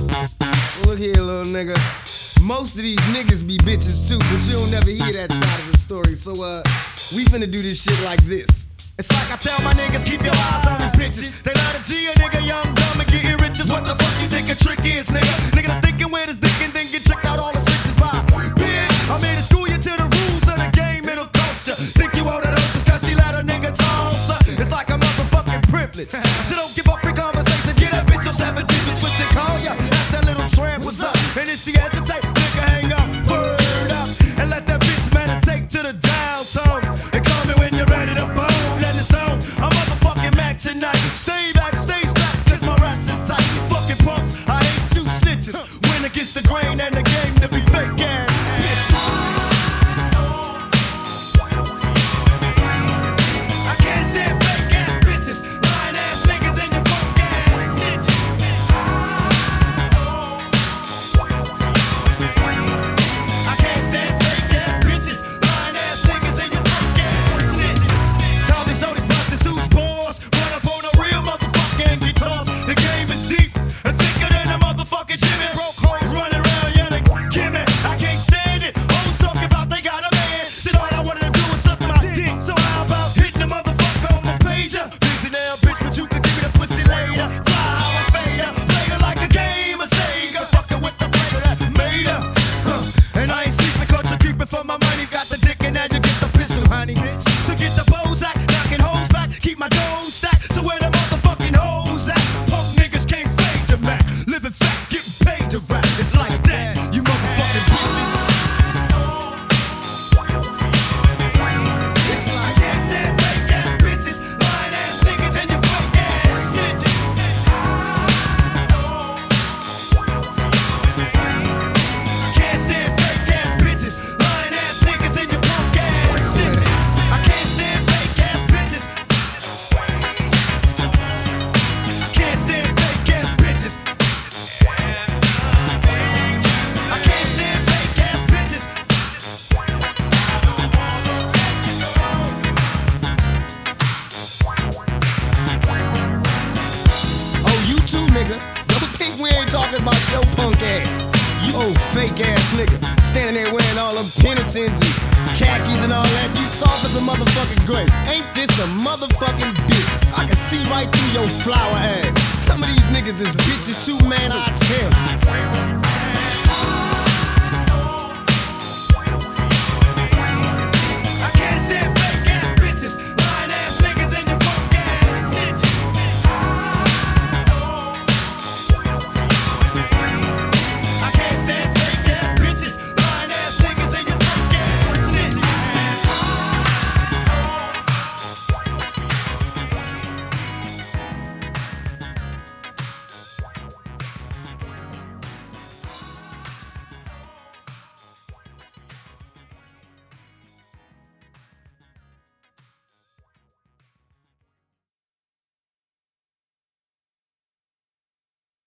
Look here, little nigga. Most of these niggas be bitches too, but you don't never hear that side of the story. So, we finna do this shit like this. It's like I tell my niggas, keep your eyes on these bitches. They love to G a nigga young, dumb, and getting riches. What the fuck you think a trick is, nigga? Nigga that's thinking with his dick and then get checked out all the switches by bitch. I'm here to school you to the rules of the game, it'll coach ya. Think you owe that hoe just cause she let a nigga toss her. It's like a motherfucking privilege. So don't give up free conversation, get that bitch on 7 digits, switch and call ya. Ask that little tramp what's up, and if she hesitate, nigga hang up, word up, and let that bitch meditate to the downtown. And call me when you're ready to bone. I'm motherfucking Mac tonight. Stay back, stay strapped, cause my raps is tight. You fucking punks, I hate you snitches. Win against the grain and the game to be fake ass bitches. I can't stand fake ass bitches, lying ass niggas and your punk ass bitches. I can't stand fake ass bitches, lying ass niggas and your punk ass bitches. Tell me so these busters who's boss run up on a real motherfucking guitars. The game is deep and thicker than a motherfucking shimmy. Broke hoes running around yelling, Kimmy. I can't stand it. Hoes talk about they got a man. Shit, all I wanted to do was suck my dick. So how about hitting the motherfucker on my pager? Busy now, bitch, but you can give me the pussy later. Fly or fader, played her like a game of Sega. Fucking with the player that made her. And I ain't sleeping, caught you creeping for my money. Got the dick and now you get the pistol, honey. So get the Bozak, knocking hoes back, keep my dough stacked. So where the motherfucking hoes at? Punk niggas can't fade the Mac. Living fat, getting paid to rap. It's like that, you motherfucking bitches. It's like I can't stand fake ass bitches, lying ass niggas and your fake ass snitches. I can't stand fake ass bitches, lying ass niggas and your punk ass snitches. I can't stand fake ass bitches. I can't stand fake ass bitches. I can't stand fake ass bitches. Oh, you too, nigga. Double think we ain't talking about your punk ass. You old fake ass nigga. Standing there wearing all them penitents and khakis and all that. You soft as a motherfucking grape. Ain't this a motherfucking bitch? I can see right through your flower ass. Some of these niggas is bitches too, man, I tell you.